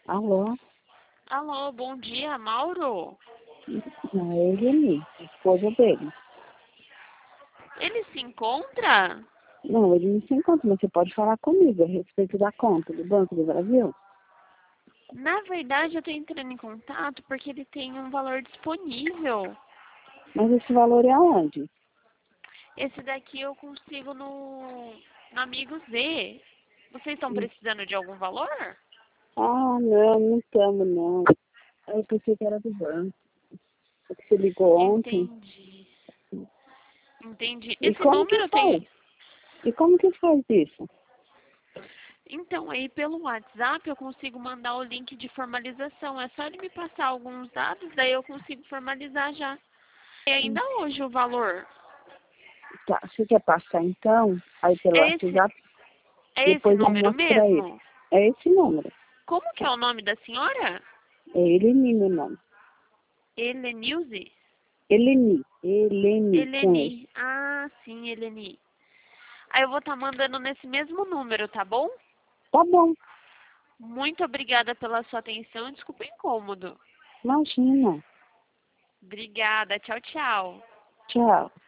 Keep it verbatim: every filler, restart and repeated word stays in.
Alô? Alô, bom dia, Mauro? Não, é ele, esposa dele. Ele se encontra? Não, ele não se encontra, mas você pode falar comigo a respeito da conta do Banco do Brasil? Na verdade, eu tô entrando em contato porque ele tem um valor disponível. Mas esse valor é aonde? Esse daqui eu consigo no, no Amigos Z. Vocês estão precisando de algum valor? Ah, não, não estamos, não. Eu pensei que era do banco. Você ligou ontem. Entendi. Entendi. E Esse como que número faz? tem... E como que faz isso? Então, aí pelo WhatsApp eu consigo mandar o link de formalização. É só ele me passar alguns dados, daí eu consigo formalizar já. E ainda hoje o valor. Tá, você quer passar então? Aí pelo É esse, WhatsApp, é esse depois eu número mostro pra ele. mesmo? É esse número. Como que é o nome da senhora? É Eleni, meu nome. Helenilze? Eleni. Eleni, com ele. Eleni. Ah, sim, Eleni. Aí eu vou estar mandando nesse mesmo número, tá bom? Tá bom. Muito obrigada pela sua atenção. Desculpa o incômodo. Imagina. Obrigada. Tchau, tchau. Tchau.